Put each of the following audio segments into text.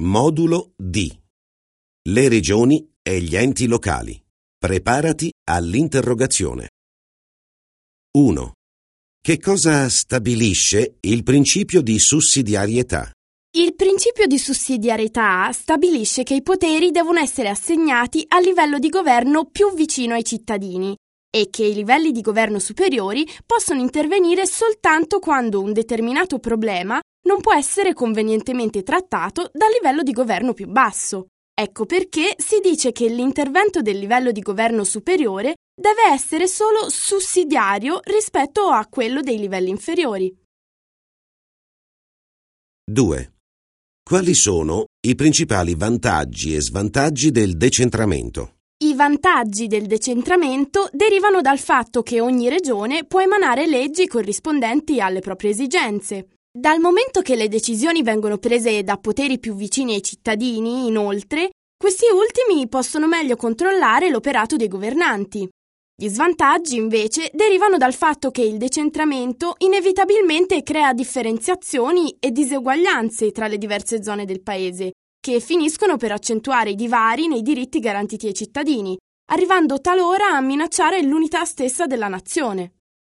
Modulo D. Le regioni e gli enti locali. Preparati all'interrogazione. 1. Che cosa stabilisce il principio di sussidiarietà? Il principio di sussidiarietà stabilisce che i poteri devono essere assegnati al livello di governo più vicino ai cittadini e che i livelli di governo superiori possono intervenire soltanto quando un determinato problema non può essere convenientemente trattato dal livello di governo più basso. Ecco perché si dice che l'intervento del livello di governo superiore deve essere solo sussidiario rispetto a quello dei livelli inferiori. 2. Quali sono i principali vantaggi e svantaggi del decentramento? I vantaggi del decentramento derivano dal fatto che ogni regione può emanare leggi corrispondenti alle proprie esigenze. Dal momento che le decisioni vengono prese da poteri più vicini ai cittadini, inoltre, questi ultimi possono meglio controllare l'operato dei governanti. Gli svantaggi, invece, derivano dal fatto che il decentramento inevitabilmente crea differenziazioni e diseguaglianze tra le diverse zone del paese, che finiscono per accentuare i divari nei diritti garantiti ai cittadini, arrivando talora a minacciare l'unità stessa della nazione.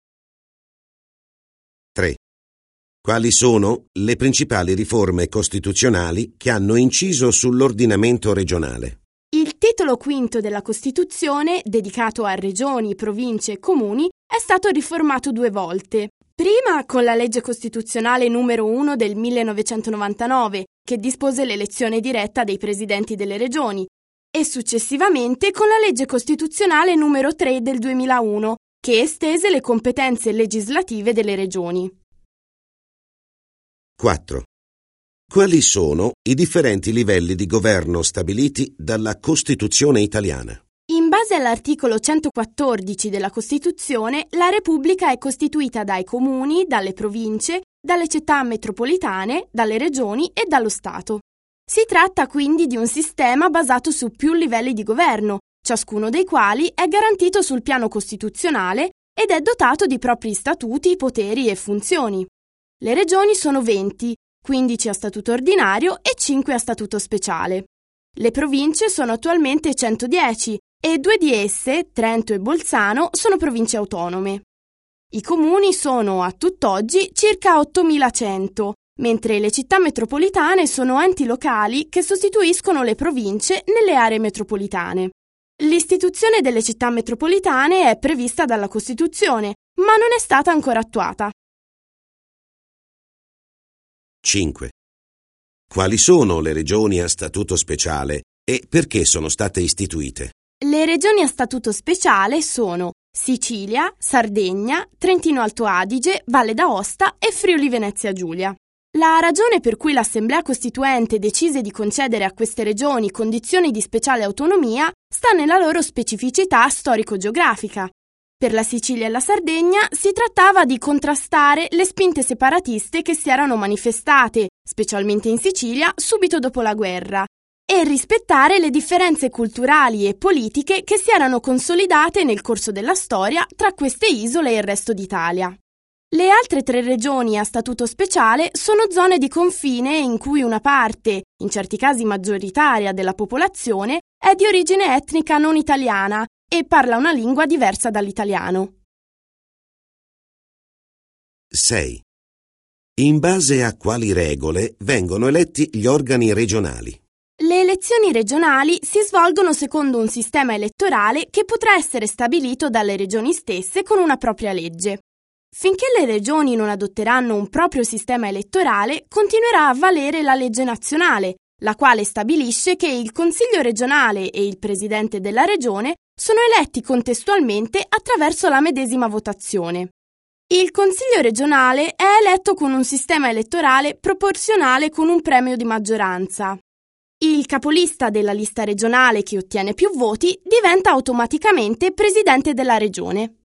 3. Quali sono le principali riforme costituzionali che hanno inciso sull'ordinamento regionale? Il titolo quinto della Costituzione, dedicato a regioni, province e comuni, è stato riformato 2 volte. Prima con la legge costituzionale numero 1 del 1999, che dispose l'elezione diretta dei presidenti delle regioni, e successivamente con la legge costituzionale numero 3 del 2001, che estese le competenze legislative delle regioni. 4. Quali sono i differenti livelli di governo stabiliti dalla Costituzione italiana? In base all'articolo 114 della Costituzione, la Repubblica è costituita dai comuni, dalle province, dalle città metropolitane, dalle regioni e dallo Stato. Si tratta quindi di un sistema basato su più livelli di governo, ciascuno dei quali è garantito sul piano costituzionale ed è dotato di propri statuti, poteri e funzioni. Le regioni sono 20, 15 a statuto ordinario e 5 a statuto speciale. Le province sono attualmente 110 e 2 di esse, Trento e Bolzano, sono province autonome. I comuni sono, a tutt'oggi, circa 8.100, mentre le città metropolitane sono enti locali che sostituiscono le province nelle aree metropolitane. L'istituzione delle città metropolitane è prevista dalla Costituzione, ma non è stata ancora attuata. 5. Quali sono le regioni a statuto speciale e perché sono state istituite? Le regioni a statuto speciale sono Sicilia, Sardegna, Trentino Alto Adige, Valle d'Aosta e Friuli Venezia Giulia. La ragione per cui l'Assemblea Costituente decise di concedere a queste regioni condizioni di speciale autonomia sta nella loro specificità storico-geografica. Per la Sicilia e la Sardegna si trattava di contrastare le spinte separatiste che si erano manifestate, specialmente in Sicilia, subito dopo la guerra, e rispettare le differenze culturali e politiche che si erano consolidate nel corso della storia tra queste isole e il resto d'Italia. Le altre 3 regioni a statuto speciale sono zone di confine in cui una parte, in certi casi maggioritaria, della popolazione è di origine etnica non italiana e parla una lingua diversa dall'italiano. 6. In base a quali regole vengono eletti gli organi regionali? Le elezioni regionali si svolgono secondo un sistema elettorale che potrà essere stabilito dalle regioni stesse con una propria legge. Finché le regioni non adotteranno un proprio sistema elettorale, continuerà a valere la legge nazionale, la quale stabilisce che il Consiglio regionale e il Presidente della Regione sono eletti contestualmente attraverso la medesima votazione. Il Consiglio regionale è eletto con un sistema elettorale proporzionale con un premio di maggioranza. Il capolista della lista regionale che ottiene più voti diventa automaticamente Presidente della Regione.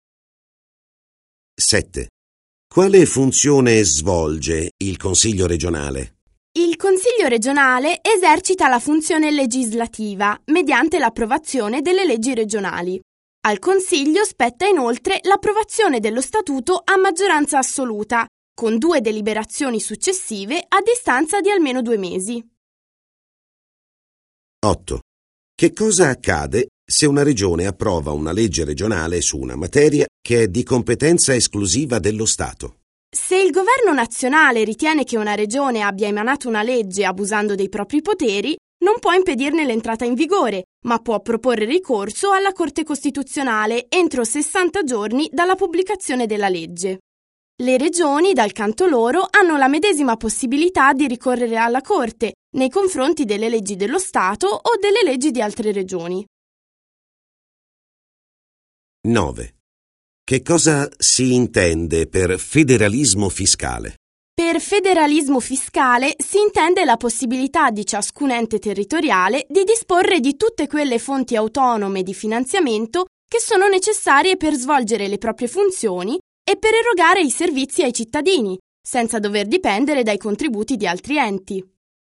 7. Quale funzione svolge il Consiglio regionale? Il Consiglio regionale esercita la funzione legislativa mediante l'approvazione delle leggi regionali. Al Consiglio spetta inoltre l'approvazione dello Statuto a maggioranza assoluta, con 2 deliberazioni successive a distanza di almeno 2 mesi. 8. Che cosa accade se una regione approva una legge regionale su una materia che è di competenza esclusiva dello Stato? Se il governo nazionale ritiene che una regione abbia emanato una legge abusando dei propri poteri, non può impedirne l'entrata in vigore, ma può proporre ricorso alla Corte Costituzionale entro 60 giorni dalla pubblicazione della legge. Le regioni, dal canto loro, hanno la medesima possibilità di ricorrere alla Corte nei confronti delle leggi dello Stato o delle leggi di altre regioni. 9. Che cosa si intende per federalismo fiscale? Per federalismo fiscale si intende la possibilità di ciascun ente territoriale di disporre di tutte quelle fonti autonome di finanziamento che sono necessarie per svolgere le proprie funzioni e per erogare i servizi ai cittadini, senza dover dipendere dai contributi di altri enti.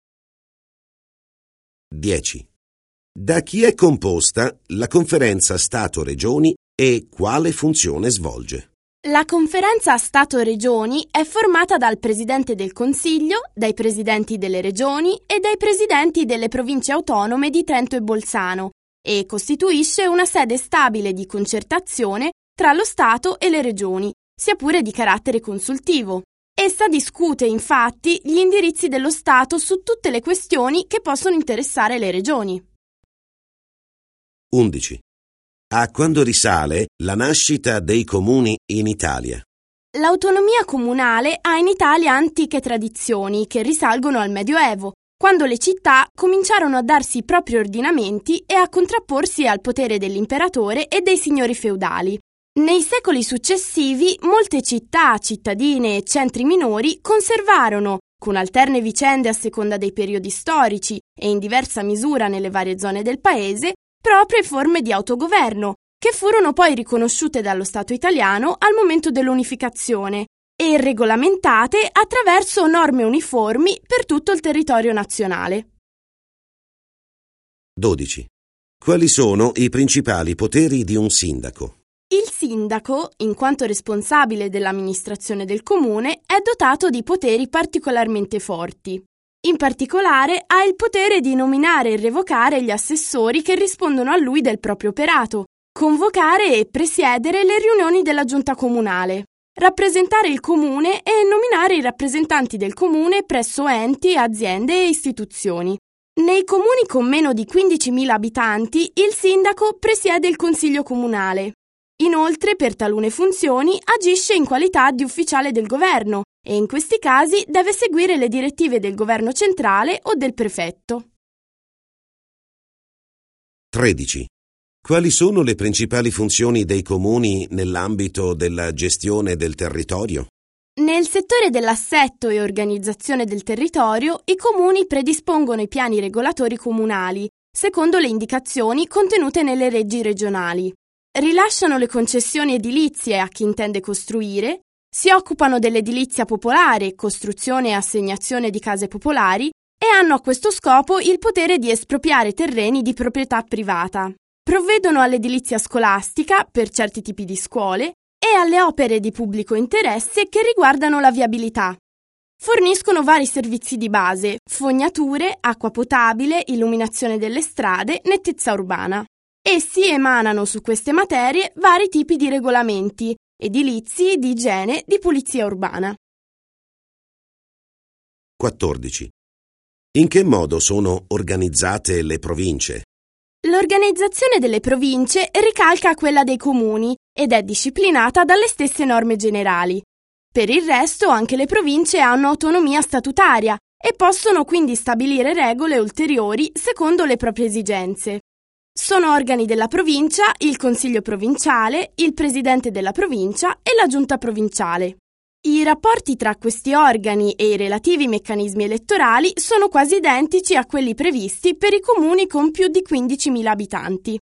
10. Da chi è composta la Conferenza Stato-Regioni e quale funzione svolge? La Conferenza Stato-Regioni è formata dal Presidente del Consiglio, dai Presidenti delle Regioni e dai Presidenti delle Province Autonome di Trento e Bolzano e costituisce una sede stabile di concertazione tra lo Stato e le Regioni, sia pure di carattere consultivo. Essa discute, infatti, gli indirizzi dello Stato su tutte le questioni che possono interessare le Regioni. 11. A quando risale la nascita dei comuni in Italia? L'autonomia comunale ha in Italia antiche tradizioni che risalgono al Medioevo, quando le città cominciarono a darsi i propri ordinamenti e a contrapporsi al potere dell'imperatore e dei signori feudali. Nei secoli successivi, molte città, cittadine e centri minori conservarono, con alterne vicende a seconda dei periodi storici e in diversa misura nelle varie zone del paese, proprie forme di autogoverno, che furono poi riconosciute dallo Stato italiano al momento dell'unificazione e regolamentate attraverso norme uniformi per tutto il territorio nazionale. 12. Quali sono i principali poteri di un sindaco? Il sindaco, in quanto responsabile dell'amministrazione del comune, è dotato di poteri particolarmente forti. In particolare ha il potere di nominare e revocare gli assessori che rispondono a lui del proprio operato, convocare e presiedere le riunioni della giunta comunale, rappresentare il comune e nominare i rappresentanti del comune presso enti, aziende e istituzioni. Nei comuni con meno di 15.000 abitanti il sindaco presiede il consiglio comunale. Inoltre, per talune funzioni, agisce in qualità di ufficiale del governo e in questi casi deve seguire le direttive del governo centrale o del prefetto. 13. Quali sono le principali funzioni dei comuni nell'ambito della gestione del territorio? Nel settore dell'assetto e organizzazione del territorio, i comuni predispongono i piani regolatori comunali, secondo le indicazioni contenute nelle leggi regionali. Rilasciano le concessioni edilizie a chi intende costruire, si occupano dell'edilizia popolare, costruzione e assegnazione di case popolari e hanno a questo scopo il potere di espropriare terreni di proprietà privata. Provvedono all'edilizia scolastica per certi tipi di scuole e alle opere di pubblico interesse che riguardano la viabilità. Forniscono vari servizi di base, fognature, acqua potabile, illuminazione delle strade, nettezza urbana. Essi emanano su queste materie vari tipi di regolamenti, edilizi, di igiene, di pulizia urbana. 14. In che modo sono organizzate le province? L'organizzazione delle province ricalca quella dei comuni ed è disciplinata dalle stesse norme generali. Per il resto anche le province hanno autonomia statutaria e possono quindi stabilire regole ulteriori secondo le proprie esigenze. Sono organi della provincia il Consiglio provinciale, il Presidente della provincia e la Giunta provinciale. I rapporti tra questi organi e i relativi meccanismi elettorali sono quasi identici a quelli previsti per i comuni con più di 15.000 abitanti.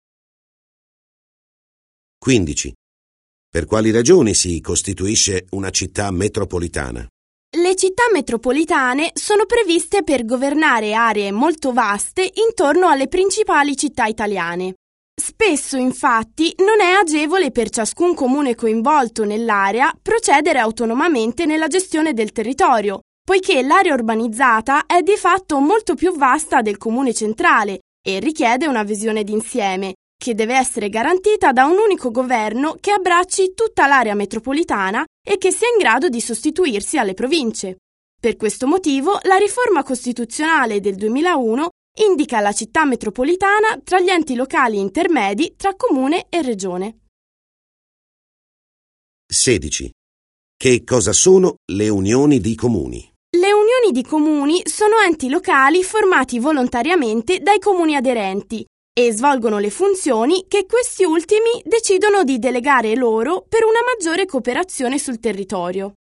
15. Per quali ragioni si costituisce una città metropolitana? Le città metropolitane sono previste per governare aree molto vaste intorno alle principali città italiane. Spesso, infatti, non è agevole per ciascun comune coinvolto nell'area procedere autonomamente nella gestione del territorio, poiché l'area urbanizzata è di fatto molto più vasta del comune centrale e richiede una visione d'insieme che deve essere garantita da un unico governo che abbracci tutta l'area metropolitana e che sia in grado di sostituirsi alle province. Per questo motivo, la riforma costituzionale del 2001 indica la città metropolitana tra gli enti locali intermedi tra comune e regione. 16. Che cosa sono le unioni di comuni? Le unioni di comuni sono enti locali formati volontariamente dai comuni aderenti e svolgono le funzioni che questi ultimi decidono di delegare loro per una maggiore cooperazione sul territorio.